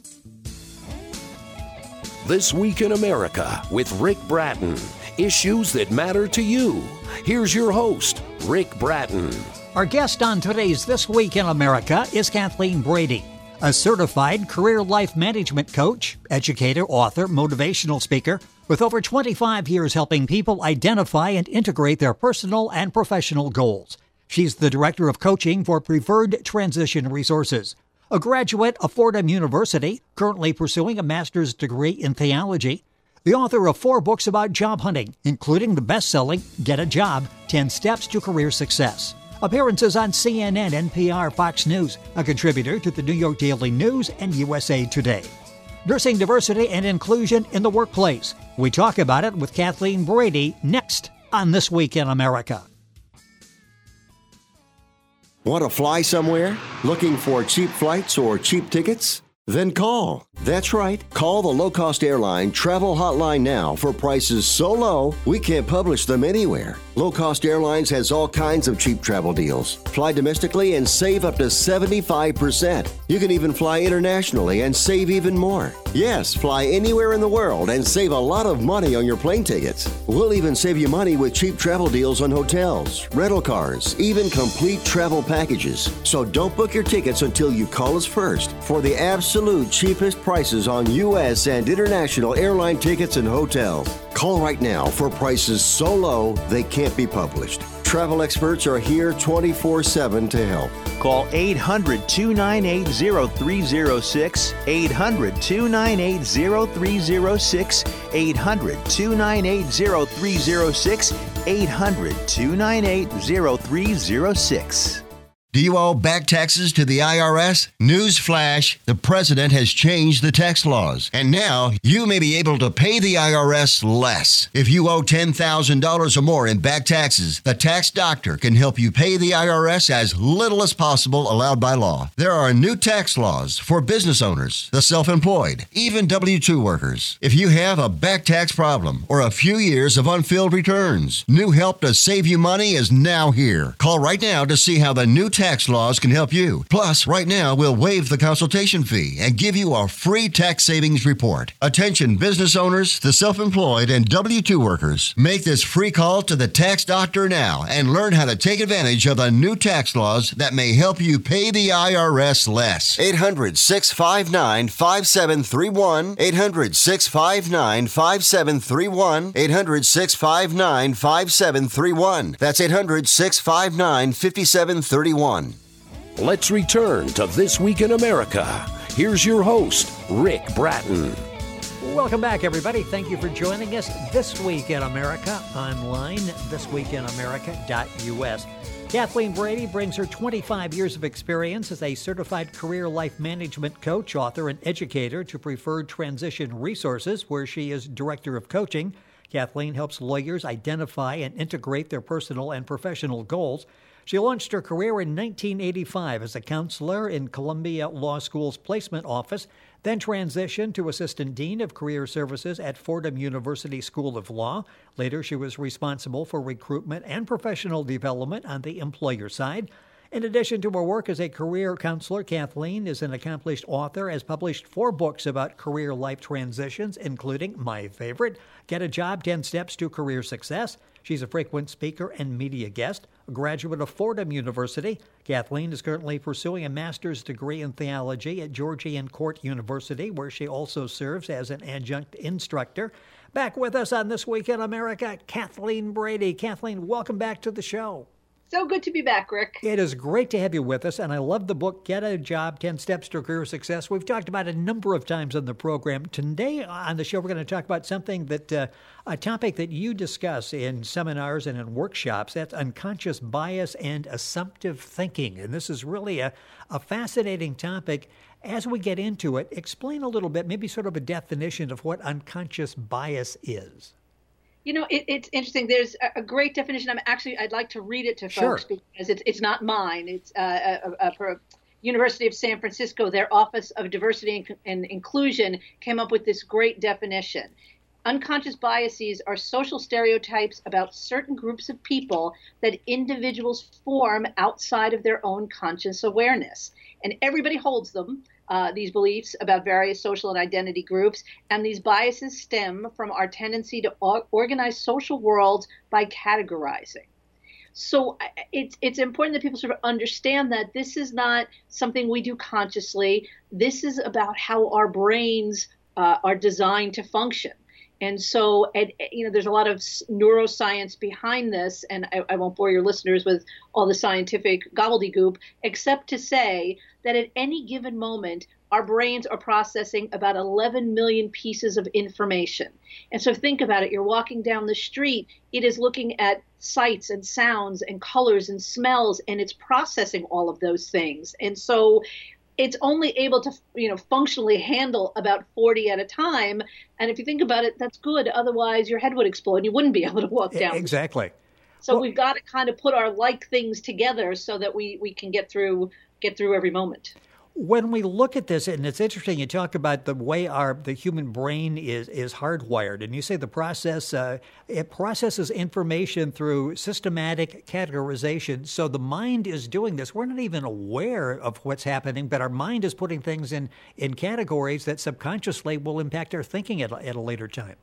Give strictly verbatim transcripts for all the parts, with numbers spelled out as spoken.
This Week in America with Rick Bratton. Issues that matter to you. Here's your host, Rick Bratton. Our guest on today's This Week in America is Kathleen Brady, a certified career life management coach, educator, author, motivational speaker, with over twenty-five years helping people identify and integrate their personal and professional goals. She's the director of coaching for Preferred Transition Resources. A graduate of Fordham University, currently pursuing a master's degree in theology. The author of four books about job hunting, including the best-selling Get a Job, ten Steps to Career Success. Appearances on C N N, N P R, Fox News, a contributor to the New York Daily News and U S A Today. Nursing diversity and inclusion in the workplace. We talk about it with Kathleen Brady next on This Week in America. Want to fly somewhere? Looking for cheap flights or cheap tickets? Then call. That's right. Call the low-cost airline travel hotline now for prices so low we can't publish them anywhere. Low-cost airlines has all kinds of cheap travel deals. Fly domestically and save up to seventy-five percent. You can even fly internationally and save even more. Yes, fly anywhere in the world and save a lot of money on your plane tickets. We'll even save you money with cheap travel deals on hotels, rental cars, even complete travel packages. So don't book your tickets until you call us first for the absolute cheapest prices on U S and international airline tickets and hotels. Call right now for prices so low they can't be published. Travel experts are here twenty-four seven to help. Call eight hundred, two nine eight, zero three zero six, eight hundred, two nine eight, zero three zero six, eight hundred, two nine eight, zero three zero six, eight hundred, two nine eight, zero three zero six. Do you owe back taxes to the I R S? Newsflash, the president has changed the tax laws, and now you may be able to pay the I R S less. If you owe ten thousand dollars or more in back taxes, the tax doctor can help you pay the I R S as little as possible allowed by law. There are new tax laws for business owners, the self-employed, even W two workers. If you have a back tax problem or a few years of unfilled returns, new help to save you money is now here. Call right now to see how the new tax Tax laws can help you. Plus, right now, we'll waive the consultation fee and give you a free tax savings report. Attention business owners, the self-employed, and W two workers. Make this free call to the tax doctor now and learn how to take advantage of the new tax laws that may help you pay the I R S less. eight hundred, six five nine, five seven three one. eight hundred, six five nine, five seven three one. eight hundred, six five nine, five seven three one. That's eight hundred, six five nine, five seven three one. Let's return to This Week in America. Here's your host, Rick Bratton. Welcome back, everybody. Thank you for joining us This Week in America online, this week in america dot u s. Kathleen Brady brings her twenty-five years of experience as a certified career life management coach, author, and educator to Preferred Transition Resources, where she is director of coaching. Kathleen helps lawyers identify and integrate their personal and professional goals. She launched her career in nineteen eighty-five as a counselor in Columbia Law School's placement office, then transitioned to Assistant Dean of Career Services at Fordham University School of Law. Later, she was responsible for recruitment and professional development on the employer side. In addition to her work as a career counselor, Kathleen is an accomplished author, has published four books about career life transitions, including my favorite, Get a Job, ten Steps to Career Success. She's a frequent speaker and media guest. A graduate of Fordham University, Kathleen is currently pursuing a master's degree in theology at Georgian Court University, where she also serves as an adjunct instructor. Back with us on This Week in America, Kathleen Brady. Kathleen, welcome back to the show. So good to be back, Rick. It is great to have you with us, and I love the book, Get a Job, ten Steps to Career Success. We've talked about it a number of times on the program. Today on the show, we're going to talk about something that, uh, a topic that you discuss in seminars and in workshops. That's unconscious bias and assumptive thinking. And this is really a, a fascinating topic. As we get into it, explain a little bit, maybe sort of a definition of what unconscious bias is. You know, it, it's interesting. There's a, a great definition. I'm actually, I'd like to read it to folks sure. because it's it's not mine. It's uh, a, a, a University of San Francisco. Their Office of Diversity and, and Inclusion came up with this great definition. Unconscious biases are social stereotypes about certain groups of people that individuals form outside of their own conscious awareness. And everybody holds them. uh, these beliefs about various social and identity groups. And these biases stem from our tendency to or- organize social worlds by categorizing. So it's it's important that people sort of understand that this is not something we do consciously. This is about how our brains uh, are designed to function. And so, and, you know, there's a lot of neuroscience behind this, and I, I won't bore your listeners with all the scientific gobbledygook, except to say that at any given moment, our brains are processing about eleven million pieces of information. And so think about it. You're walking down the street. It is looking at sights and sounds and colors and smells, and it's processing all of those things. And so it's only able to, you know, functionally handle about forty at a time. And if you think about it, that's good. Otherwise, your head would explode and you wouldn't be able to walk down. Exactly. So well, we've got to kind of put our like things together so that we, we can get through get through every moment. When we look at this, and it's interesting, you talk about the way our the human brain is is hardwired, and you say the process uh, it processes information through systematic categorization. So the mind is doing this. We're not even aware of what's happening, but our mind is putting things in in categories that subconsciously will impact our thinking at, at a later time.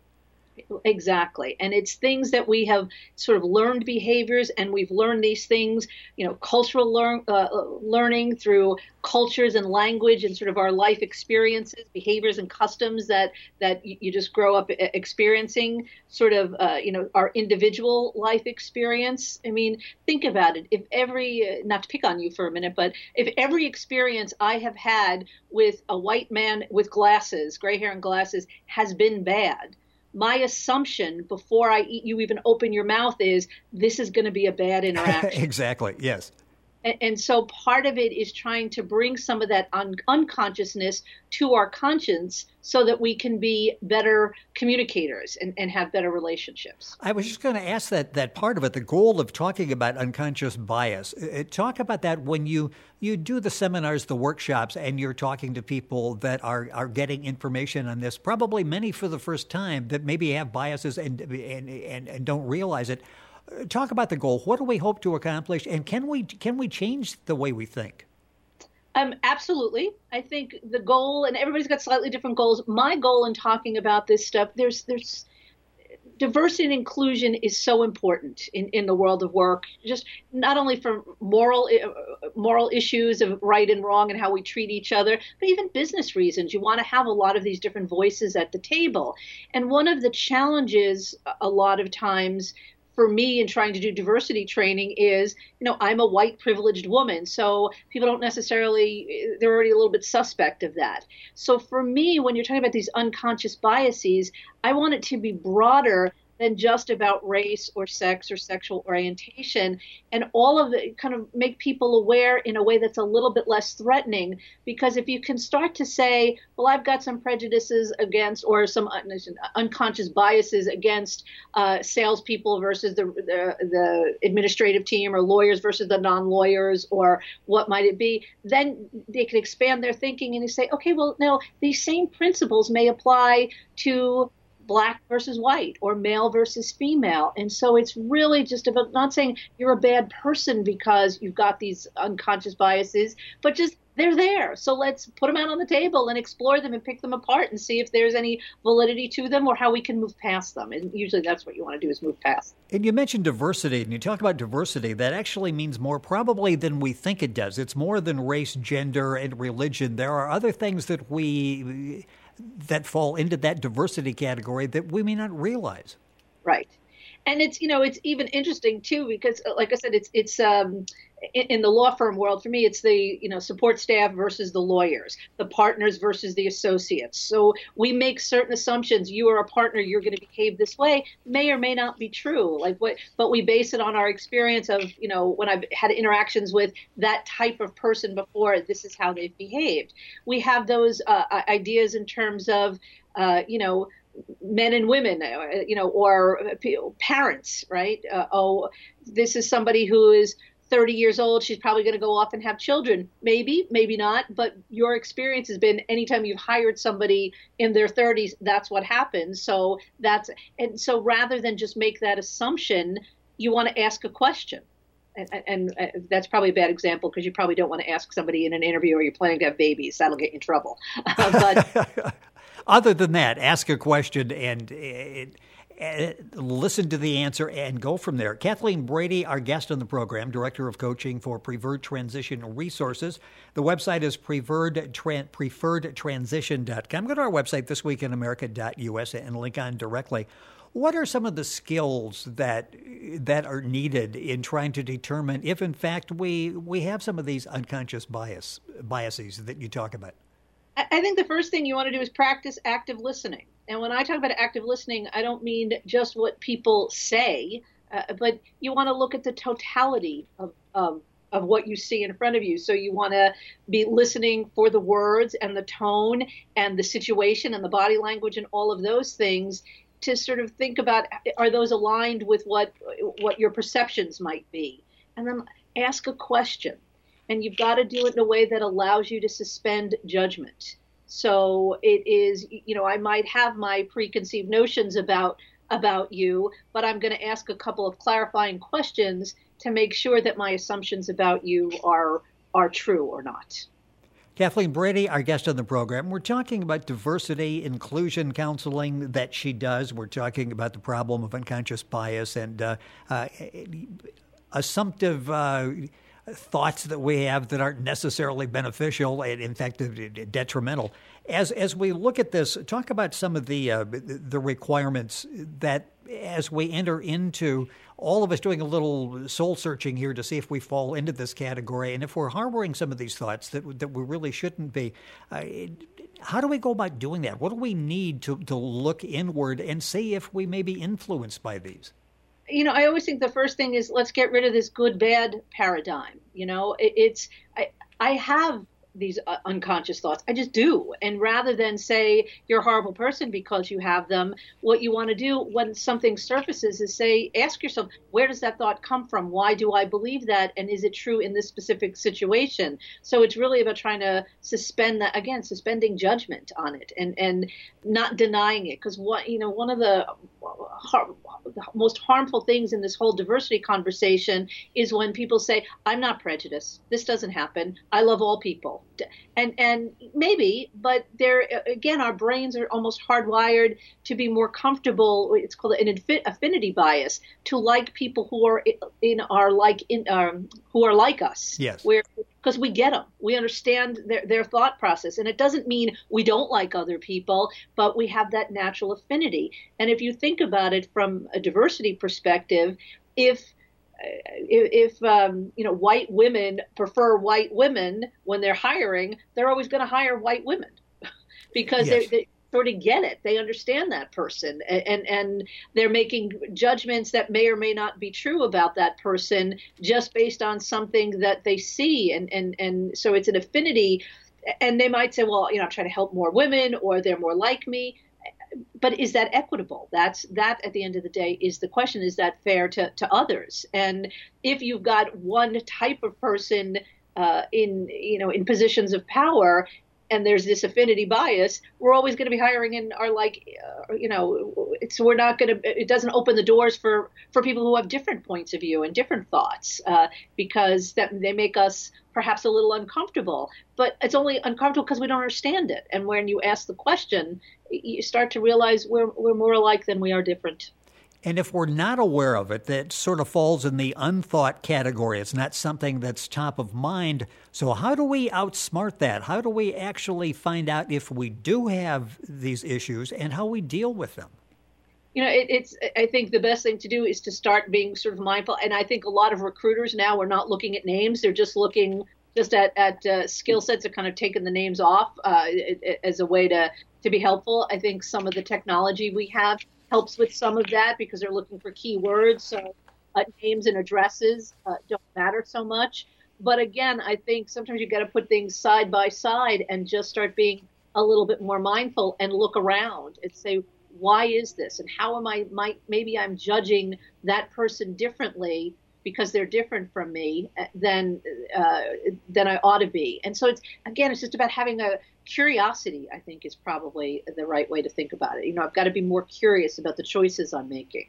Exactly. And it's things that we have sort of learned behaviors, and we've learned these things, you know, cultural learn, uh, learning through cultures and language and sort of our life experiences, behaviors and customs that that you just grow up experiencing, sort of, uh, you know, our individual life experience. I mean, think about it. If every, not to pick on you for a minute, but if every experience I have had with a white man with glasses, gray hair and glasses, has been bad, my assumption before I eat, you even open your mouth is this is going to be a bad interaction. Exactly. Yes. And, and so part of it is trying to bring some of that un- unconsciousness to our conscience so that we can be better communicators and, and have better relationships. I was just going to ask that that part of it, the goal of talking about unconscious bias. Uh, talk about that when you, you do the seminars, the workshops, and you're talking to people that are, are getting information on this, probably many for the first time that maybe have biases and and, and, and don't realize it. Talk about the goal. What do we hope to accomplish, and can we can we change the way we think? Um, absolutely. I think the goal, and everybody's got slightly different goals. My goal in talking about this stuff, there's there's diversity and inclusion is so important in, in the world of work, just not only for moral uh, moral issues of right and wrong and how we treat each other, but even business reasons. You want to have a lot of these different voices at the table. And one of the challenges a lot of times for me in trying to do diversity training is, you know, I'm a white privileged woman, so people don't necessarily, they're already a little bit suspect of that. So for me, when you're talking about these unconscious biases, I want it to be broader than just about race or sex or sexual orientation, and all of it kind of make people aware in a way that's a little bit less threatening. Because if you can start to say, well, I've got some prejudices against or some un- unconscious biases against uh, salespeople versus the, the the administrative team, or lawyers versus the non-lawyers, or what might it be, then they can expand their thinking and they say, okay, well, no, these same principles may apply to Black versus white or male versus female. And so it's really just about not saying you're a bad person because you've got these unconscious biases, but just they're there. So let's put them out on the table and explore them and pick them apart and see if there's any validity to them or how we can move past them. And usually that's what you want to do, is move past. And you mentioned diversity, and you talk about diversity. That actually means more probably than we think it does. It's more than race, gender, and religion. There are other things that we that fall into that diversity category that we may not realize. Right. And it's, you know, it's even interesting too, because like I said, it's, it's, um, in, in the law firm world, for me, it's the, you know, support staff versus the lawyers, the partners versus the associates. So we make certain assumptions. You are a partner, you're going to behave this way, may or may not be true. Like what, but we base it on our experience of, you know, when I've had interactions with that type of person before, this is how they've behaved. We have those uh, ideas in terms of, uh, you know, men and women, you know, or parents, right? Uh, oh, this is somebody who is thirty years old. She's probably going to go off and have children. Maybe, maybe not. But your experience has been anytime you've hired somebody in their thirties, that's what happens. So that's, and so rather than just make that assumption, you want to ask a question. and, and, and that's probably a bad example because you probably don't want to ask somebody in an interview or you're planning to have babies. That'll get you in trouble. Uh, but other than that, ask a question and it, it, listen to the answer and go from there. Kathleen Brady, our guest on the program, Director of Coaching for Preferred Transition Resources. The website is preferred, tran, preferred transition dot com. Go to our website, this week in america dot u s, and link on directly. What are some of the skills that that are needed in trying to determine if, in fact, we we have some of these unconscious bias biases that you talk about? I think the first thing you want to do is practice active listening. And when I talk about active listening, I don't mean just what people say, uh, but you want to look at the totality of, of of what you see in front of you. So you want to be listening for the words and the tone and the situation and the body language and all of those things, to sort of think about, are those aligned with what what your perceptions might be? And then ask a question. And you've got to do it in a way that allows you to suspend judgment. So it is, you know, I might have my preconceived notions about about you, but I'm going to ask a couple of clarifying questions to make sure that my assumptions about you are are true or not. Kathleen Brady, our guest on the program. We're talking about diversity inclusion counseling that she does. We're talking about the problem of unconscious bias and uh, uh, assumptive uh, thoughts that we have that aren't necessarily beneficial and, in fact, detrimental. As as we look at this, talk about some of the uh, the requirements that, as we enter into all of us doing a little soul searching here to see if we fall into this category, and if we're harboring some of these thoughts that that we really shouldn't be. Uh, how do we go about doing that? What do we need to, to look inward and see if we may be influenced by these? You know, I always think the first thing is let's get rid of this good-bad paradigm. You know, it, it's I, I have these uh, unconscious thoughts. I just do. And rather than say you're a horrible person because you have them, what you want to do when something surfaces is say, ask yourself, where does that thought come from? Why do I believe that? And is it true in this specific situation? So it's really about trying to suspend that, again, suspending judgment on it and, and not denying it. Because what, you know, one of the har- most harmful things in this whole diversity conversation is when people say, I'm not prejudiced. This doesn't happen. I love all people. And and maybe, but there again, our brains are almost hardwired to be more comfortable. It's called an affinity bias, to like people who are in our like in um, who are like us. Yes. Where because we get them, we understand their their thought process, and it doesn't mean we don't like other people, but we have that natural affinity. And if you think about it from a diversity perspective, if If, if um, you know, white women prefer white women when they're hiring, they're always going to hire white women because yes. they, they sort of get it. They understand that person, and, and and they're making judgments that may or may not be true about that person just based on something that they see. And, and, and so it's an affinity. And they might say, well, you know, I'm trying to help more women, or they're more like me. But is that equitable? That's that at the end of the day is the question. Is that fair to, to others? And if you've got one type of person uh, in, you know, in positions of power, and there's this affinity bias, we're always going to be hiring in our like, uh, you know, it's we're not going to. It doesn't open the doors for, for people who have different points of view and different thoughts uh, because that they make us perhaps a little uncomfortable. But it's only uncomfortable because we don't understand it. And when you ask the question, you start to realize we're we're more alike than we are different. And if we're not aware of it, that sort of falls in the unthought category. It's not something that's top of mind. So how do we outsmart that? How do we actually find out if we do have these issues and how we deal with them? You know, it, it's, I think the best thing to do is to start being sort of mindful. And I think a lot of recruiters now are not looking at names. They're just looking just at, at uh, skill sets of kind of taking the names off uh, as a way to, to be helpful. I think some of the technology we have helps with some of that because they're looking for keywords. So uh, names and addresses uh, don't matter so much. But again, I think sometimes you've got to put things side by side and just start being a little bit more mindful and look around and say, why is this? And how am I, might, maybe I'm judging that person differently because they're different from me than, uh, than I ought to be. And so it's, again, it's just about having a curiosity, I think, is probably the right way to think about it. You know, I've got to be more curious about the choices I'm making.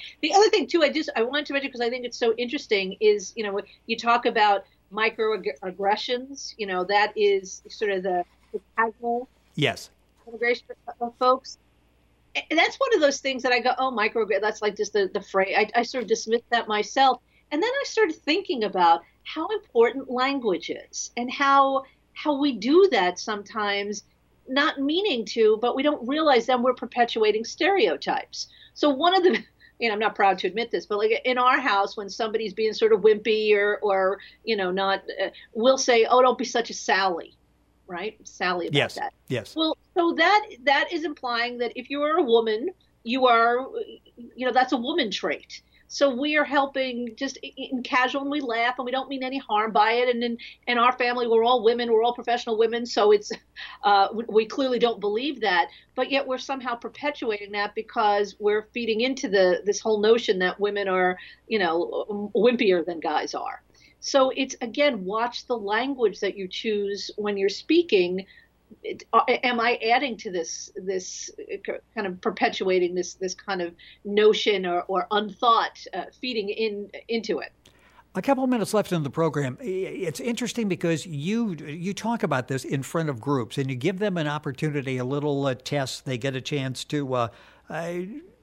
The other thing too, I just I wanted to mention because I think it's so interesting is you know you talk about microaggressions. You know that is sort of the, the casual yes immigration of folks. And that's one of those things that I go, oh, micro. That's like just the the phrase. I, I sort of dismissed that myself, and then I started thinking about how important language is and how how we do that sometimes, not meaning to, but we don't realize then we're perpetuating stereotypes. So one of the, and I'm not proud to admit this, but like in our house, when somebody's being sort of wimpy or, or you know, not, uh, we'll say, oh, don't be such a Sally, right? Sally about yes. that. Yes. Well, so that that is implying that if you are a woman, you are, you know, that's a woman trait. So we are helping just in casual, and we laugh, and we don't mean any harm by it. And in, in our family, we're all women, we're all professional women, so it's uh, we, we clearly don't believe that. But yet we're somehow perpetuating that because we're feeding into the this whole notion that women are, you know, wimpier than guys are. So it's, again, watch the language that you choose when you're speaking. It, uh, am I adding to this this kind of perpetuating this this kind of notion or, or unthought uh, feeding in into it? A couple of minutes left in the program. It's interesting because you you talk about this in front of groups and you give them an opportunity, a little uh, test. They get a chance to uh, uh,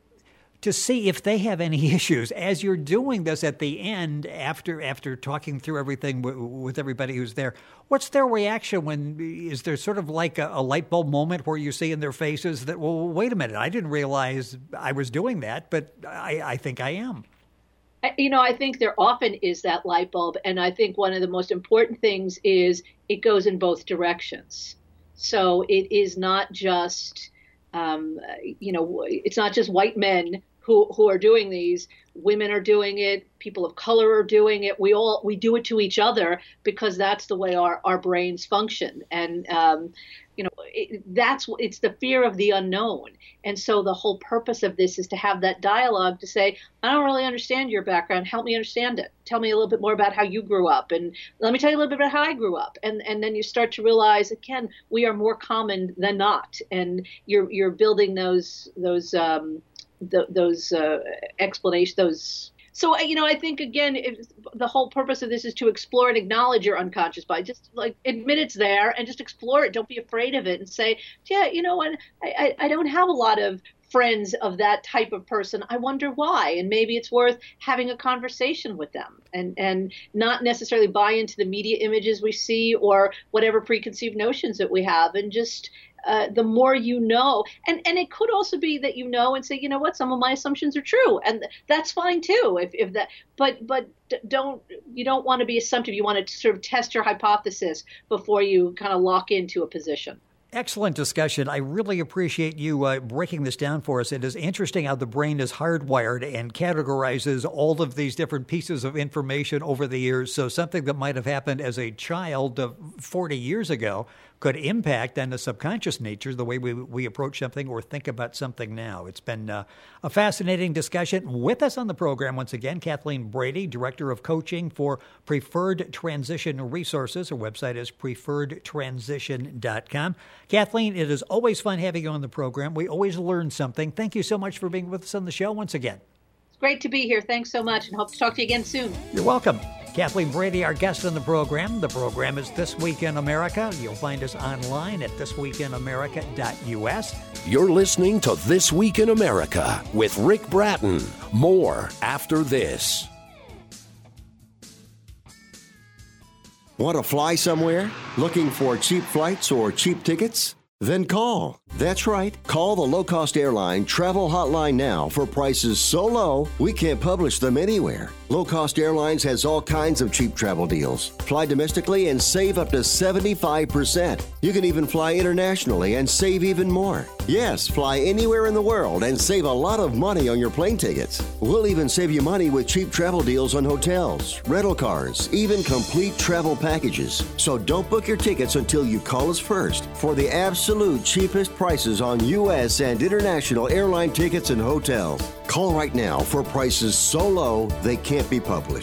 to see if they have any issues. As you're doing this at the end, after after talking through everything w- with everybody who's there, what's their reaction? When is there sort of like a, a light bulb moment where you see in their faces that, well, wait a minute, I didn't realize I was doing that, but I, I think I am. You know, I think there often is that light bulb, and I think one of the most important things is it goes in both directions. So it is not just, um, you know, it's not just white men who who are doing these. Women are doing it. People of color are doing it. We all we do it to each other because that's the way our, our brains function. And um, you know, it, that's it's the fear of the unknown. And so the whole purpose of this is to have that dialogue to say, I don't really understand your background. Help me understand it. Tell me a little bit more about how you grew up, and let me tell you a little bit about how I grew up. And and then you start to realize, again, we are more common than not. And you're you're building those those. Um, The, those uh, explanations, those. So, you know, I think, again, if the whole purpose of this is to explore and acknowledge your unconscious bias. Just like admit it's there and just explore it. Don't be afraid of it and say, yeah, you know what, I, I, I don't have a lot of friends of that type of person. I wonder why. And maybe it's worth having a conversation with them and, and not necessarily buy into the media images we see or whatever preconceived notions that we have, and just Uh, the more you know, and, and it could also be that you know and say, you know what, some of my assumptions are true, and that's fine too. If if that, but but don't you don't want to be assumptive. You want to sort of test your hypothesis before you kind of lock into a position. Excellent discussion. I really appreciate you uh, breaking this down for us. It is interesting how the brain is hardwired and categorizes all of these different pieces of information over the years. So something that might have happened as a child of forty years ago could impact on the subconscious nature, the way we, we approach something or think about something now. It's been uh, a fascinating discussion. With us on the program, once again, Kathleen Brady, Director of Coaching for Preferred Transition Resources. Her website is preferred transition dot com. Kathleen, it is always fun having you on the program. We always learn something. Thank you so much for being with us on the show once again. It's great to be here. Thanks so much, and hope to talk to you again soon. You're welcome. Kathleen Brady, our guest on the program. The program is This Week in America. You'll find us online at this week in america dot u s. You're listening to This Week in America with Rick Bratton. More after this. Want to fly somewhere? Looking for cheap flights or cheap tickets? Then call. That's right. Call the low-cost airline travel hotline now for prices so low we can't publish them anywhere. Low Cost Airlines has all kinds of cheap travel deals. Fly domestically and save up to seventy-five percent. You can even fly internationally and save even more. Yes, fly anywhere in the world and save a lot of money on your plane tickets. We'll even save you money with cheap travel deals on hotels, rental cars, even complete travel packages. So don't book your tickets until you call us first for the absolute cheapest prices on U S and international airline tickets and hotels. Call right now for prices so low they can't be published.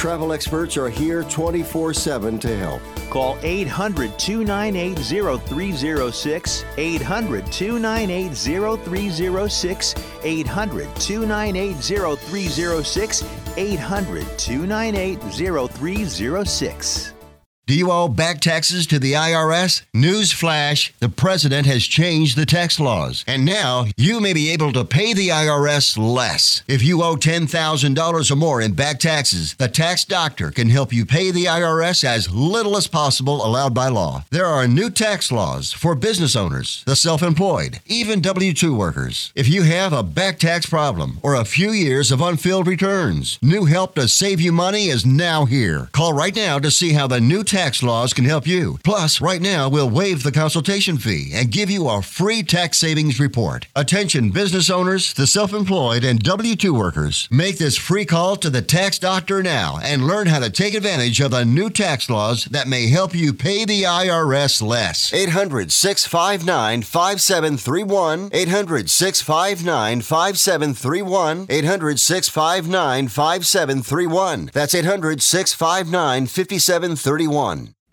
travel experts are here twenty-four seven to help. Call eight hundred, two nine eight, zero three zero six, eight hundred, two nine eight, zero three zero six, eight hundred, two nine eight, zero three zero six, eight hundred, two nine eight, zero three zero six. Do you owe back taxes to the I R S? Newsflash, the president has changed the tax laws, and now you may be able to pay the I R S less. If you owe ten thousand dollars or more in back taxes, the tax doctor can help you pay the I R S as little as possible allowed by law. There are new tax laws for business owners, the self-employed, even W two workers. If you have a back tax problem or a few years of unfilled returns, new help to save you money is now here. Call right now to see how the new tax Tax laws can help you. Plus, right now, we'll waive the consultation fee and give you a free tax savings report. Attention business owners, the self-employed, and W two workers. Make this free call to the tax doctor now and learn how to take advantage of the new tax laws that may help you pay the I R S less. eight hundred, six five nine, five seven three one. eight hundred, six five nine, five seven three one. eight hundred, six five nine, five seven three one. That's eight hundred, six five nine, five seven three one.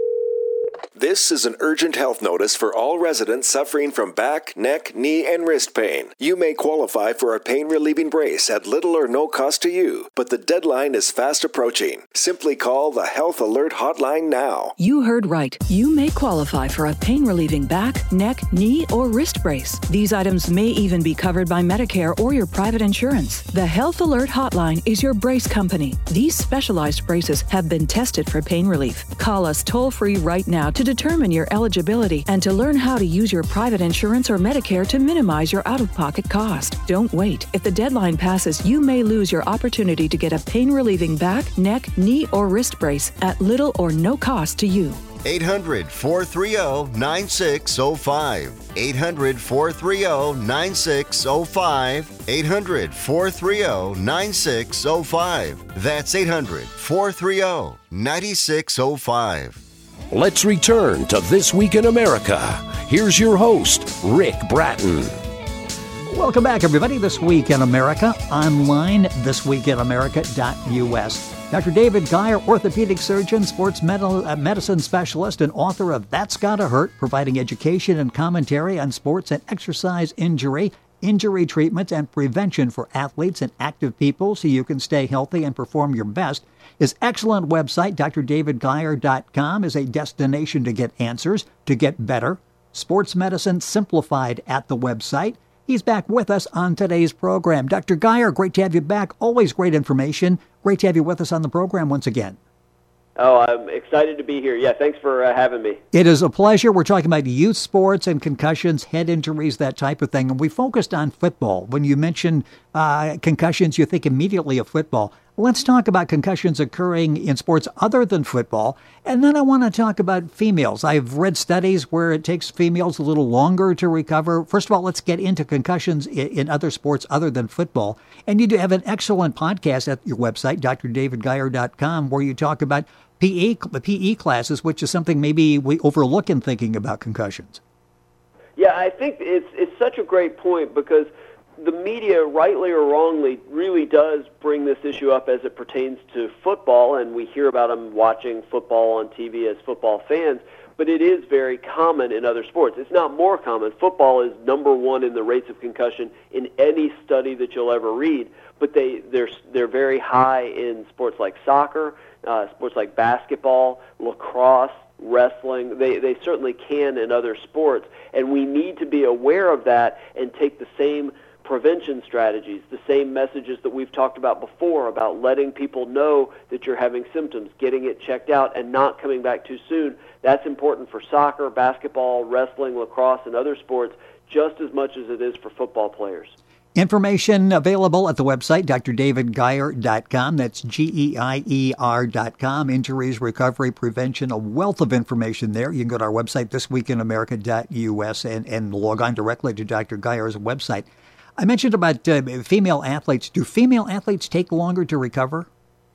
This is an urgent health notice for all residents suffering from back, neck, knee, and wrist pain. You may qualify for a pain-relieving brace at little or no cost to you, but the deadline is fast approaching. Simply call the Health Alert Hotline now. You heard right. You may qualify for a pain-relieving back, neck, knee, or wrist brace. These items may even be covered by Medicare or your private insurance. The Health Alert Hotline is your brace company. These specialized braces have been tested for pain relief. Call us toll-free right now to determine your eligibility and to learn how to use your private insurance or Medicare to minimize your out-of-pocket cost. Don't wait. If the deadline passes, you may lose your opportunity to get a pain-relieving back, neck, knee, or wrist brace at little or no cost to you. eight hundred, four three zero, nine six zero five. eight hundred, four three zero, nine six zero five. eight hundred, four three zero, nine six zero five. That's eight hundred, four three zero, nine six zero five. Let's return to This Week in America. Here's your host, Rick Bratton. Welcome back, everybody. This Week in America, online, this week in america dot u s. Doctor David Guyer, orthopedic surgeon, sports med- uh, medicine specialist, and author of That's Gotta Hurt, providing education and commentary on sports and exercise injury, injury treatment, and prevention for athletes and active people so you can stay healthy and perform your best. His excellent website, d r david guyer dot com, is a destination to get answers, to get better. Sports medicine simplified at the website. He's back with us on today's program. Doctor Guyer, great to have you back. Always great information. Great to have you with us on the program once again. Oh, I'm excited to be here. Yeah, thanks for uh, having me. It is a pleasure. We're talking about youth sports and concussions, head injuries, that type of thing. And we focused on football. When you mention uh, concussions, you think immediately of football. Let's talk about concussions occurring in sports other than football. And then I want to talk about females. I've read studies where it takes females a little longer to recover. First of all, let's get into concussions in, in other sports other than football. And you do have an excellent podcast at your website, d r david guyer dot com, where you talk about P E, P E classes, which is something maybe we overlook in thinking about concussions. Yeah, I think it's it's such a great point because the media, rightly or wrongly, really does bring this issue up as it pertains to football, and we hear about them watching football on T V as football fans, but it is very common in other sports. It's not more common. Football is number one in the rates of concussion in any study that you'll ever read, but they, they're, they're very high in sports like soccer, uh, sports like basketball, lacrosse, wrestling. They, they certainly can in other sports, and we need to be aware of that and take the same prevention strategies, the same messages that we've talked about before about letting people know that you're having symptoms, getting it checked out, and not coming back too soon. That's important for soccer, basketball, wrestling, lacrosse, and other sports just as much as it is for football players. Information available at the website, d r david guyer dot com. That's G E I E R dot com. Injuries, recovery, prevention, a wealth of information there. You can go to our website, this week in america dot u s, and, and log on directly to Doctor Guyer's website. I mentioned about uh, female athletes. Do female athletes take longer to recover?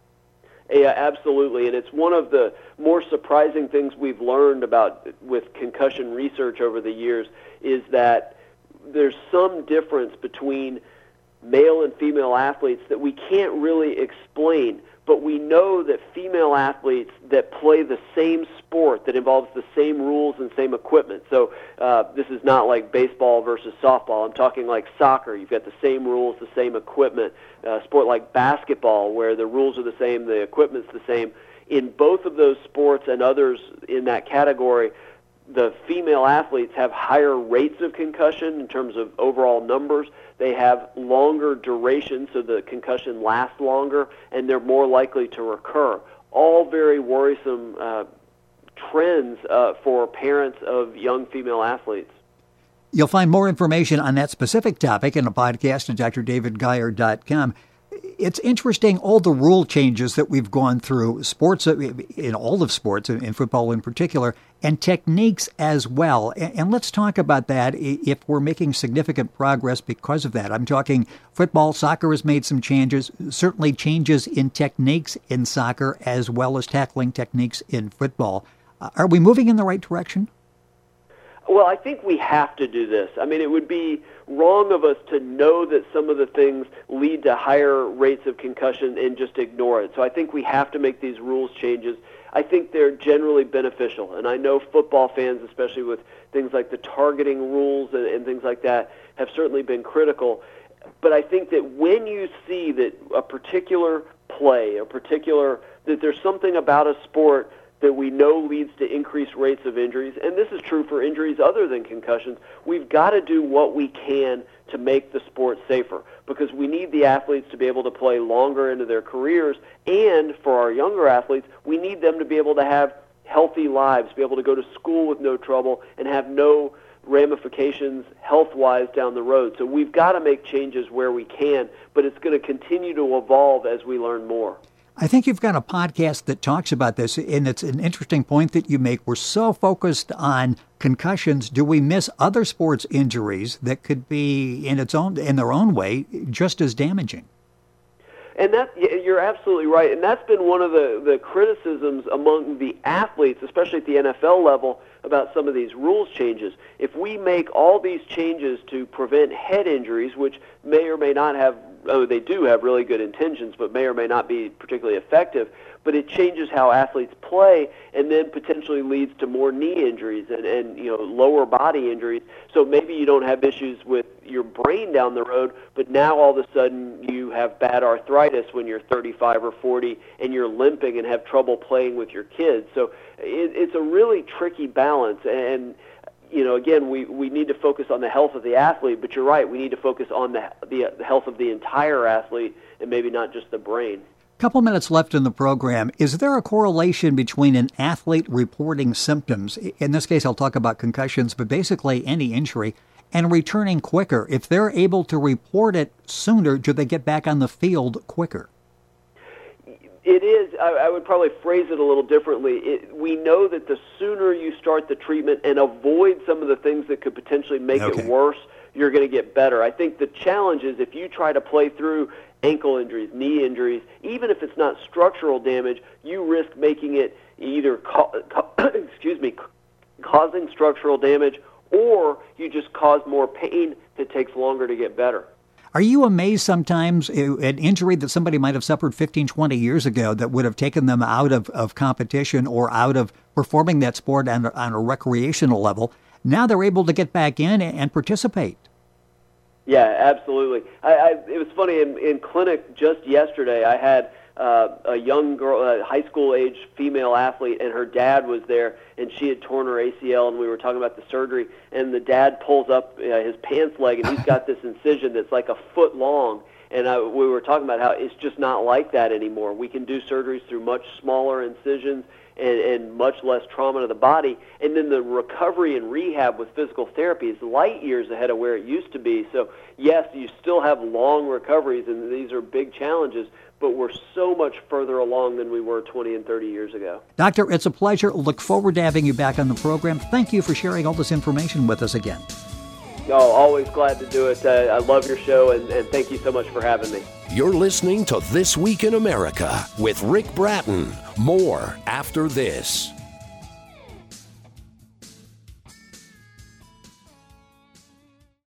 Yeah, absolutely. And it's one of the more surprising things we've learned about with concussion research over the years is that there's some difference between male and female athletes that we can't really explain. But we know that female athletes that play the same sport that involves the same rules and same equipment. So uh, this is not like baseball versus softball. I'm talking like soccer. You've got the same rules, the same equipment. A sport like basketball, where the rules are the same, the equipment's the same. In both of those sports and others in that category, the female athletes have higher rates of concussion in terms of overall numbers. They have longer duration, so the concussion lasts longer, and they're more likely to recur. All very worrisome uh, trends uh, for parents of young female athletes. You'll find more information on that specific topic in a podcast at d r david geyer dot com. It's interesting, all the rule changes that we've gone through, sports, in all of sports, in football in particular, and techniques as well. And let's talk about that if we're making significant progress because of that. I'm talking football, soccer has made some changes, certainly changes in techniques in soccer as well as tackling techniques in football. Are we moving in the right direction? Well, I think we have to do this. I mean, it would be wrong of us to know that some of the things lead to higher rates of concussion and just ignore it. So I think we have to make these rules changes. I think they're generally beneficial. And I know football fans, especially with things like the targeting rules and, and things like that, have certainly been critical. But I think that when you see that a particular play, a particular, that there's something about a sport that we know leads to increased rates of injuries, and this is true for injuries other than concussions, we've got to do what we can to make the sport safer, because we need the athletes to be able to play longer into their careers, and for our younger athletes, we need them to be able to have healthy lives, be able to go to school with no trouble, and have no ramifications health-wise down the road. So we've got to make changes where we can, but it's going to continue to evolve as we learn more. I think you've got a podcast that talks about this, and it's an interesting point that you make. We're so focused on concussions. Do we miss other sports injuries that could be, in its own, in their own way, just as damaging? And that, you're absolutely right. And that's been one of the, the criticisms among the athletes, especially at the N F L level, about some of these rules changes. If we make all these changes to prevent head injuries, which may or may not have, oh, they do have really good intentions, but may or may not be particularly effective, but it changes how athletes play and then potentially leads to more knee injuries and, and you know lower body injuries. So maybe you don't have issues with your brain down the road, but now all of a sudden you have bad arthritis when you're thirty-five or forty and you're limping and have trouble playing with your kids. So it, it's a really tricky balance. And you know, again, we, we need to focus on the health of the athlete, but you're right, we need to focus on the, the the health of the entire athlete and maybe not just the brain. Couple minutes left in the program. Is there a correlation between an athlete reporting symptoms, in this case I'll talk about concussions, but basically any injury, and returning quicker? If they're able to report it sooner, do they get back on the field quicker? It is. I, I would probably phrase it a little differently. It, we know that the sooner you start the treatment and avoid some of the things that could potentially make okay. it worse, you're going to get better. I think the challenge is if you try to play through ankle injuries, knee injuries, even if it's not structural damage, you risk making it either, ca- ca- excuse me, causing structural damage, or you just cause more pain that takes longer to get better. Are you amazed sometimes an injury that somebody might have suffered fifteen, twenty years ago that would have taken them out of, of competition or out of performing that sport on, on a recreational level, now they're able to get back in and participate? Yeah, absolutely. I, I, it was funny, in, in clinic just yesterday, I had uh, a young girl, a high school-age female athlete, and her dad was there, and she had torn her A C L, and we were talking about the surgery, and the dad pulls up uh, his pants leg, and he's got this incision that's like a foot long, and I, we were talking about how it's just not like that anymore. We can do surgeries through much smaller incisions and, and much less trauma to the body, and then the recovery and rehab with physical therapy is light years ahead of where it used to be. So, yes, you still have long recoveries, and these are big challenges, but we're so much further along than we were twenty and thirty years ago. Doctor, it's a pleasure. Look forward to having you back on the program. Thank you for sharing all this information with us again. Oh, always glad to do it. Uh, I love your show, and, and thank you so much for having me. You're listening to This Week in America with Rick Bratton. More after this.